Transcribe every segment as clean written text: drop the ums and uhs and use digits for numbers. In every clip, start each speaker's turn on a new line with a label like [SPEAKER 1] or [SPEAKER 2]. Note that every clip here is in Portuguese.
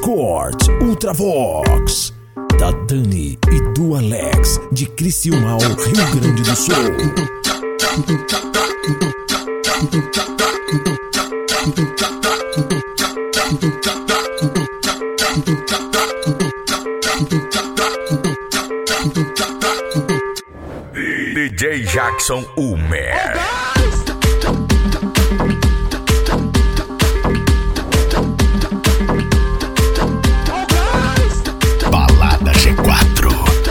[SPEAKER 1] Discord Ultravox, da Dani e do Alex, de Criciúma, Rio Grande do Sul.
[SPEAKER 2] DJ Jackson Umer.
[SPEAKER 1] Balada G4.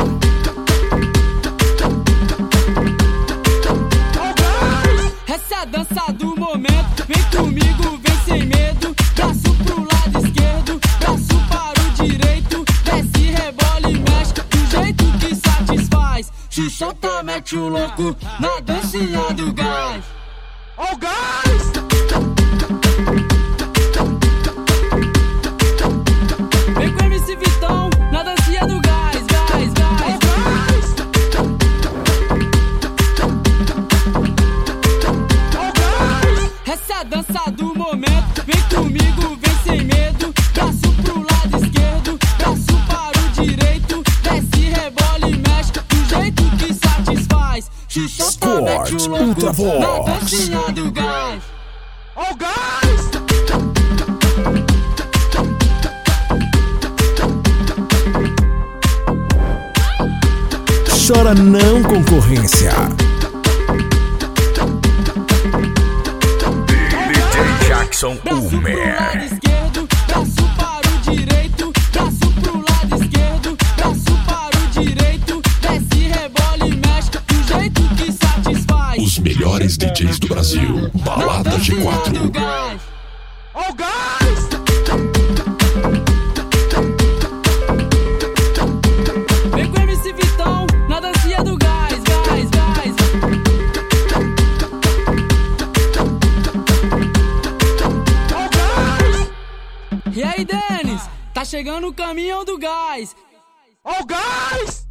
[SPEAKER 3] Essa é a dança do momento. Vem comigo, vem sem medo. Braço pro lado esquerdo, braço para o direito. Desce, rebola e mexe do jeito que satisfaz. Se solta, mete o louco na dancinha do gás. Oh, gás! Vem com MC Vitão na dancinha do gás, gás, gás, gás. Oh, gás! Essa é a dança do momento. Vem comigo, vem sem medo. Braço pro lado esquerdo, braço para o direito. Desce, rebola e mexe do jeito que satisfaz. Se solta, mete o louco na dancinha do gás. Oh, gás!
[SPEAKER 1] Chora não, concorrência.
[SPEAKER 2] DJ Jackson
[SPEAKER 3] Braço pro lado
[SPEAKER 2] Umer.
[SPEAKER 3] esquerdo, braço para o direito. Braço pro lado esquerdo, braço para o direito. Desce, rebola e mexe do jeito que satisfaz.
[SPEAKER 1] Os melhores DJs do Brasil. Balada G4.
[SPEAKER 3] Oh, gás! Vem com MC Vitão na dancinha do gás, gás, gás. Oh, gás! E aí, Denis? Tá chegando o caminhão do gás. Oh, gás!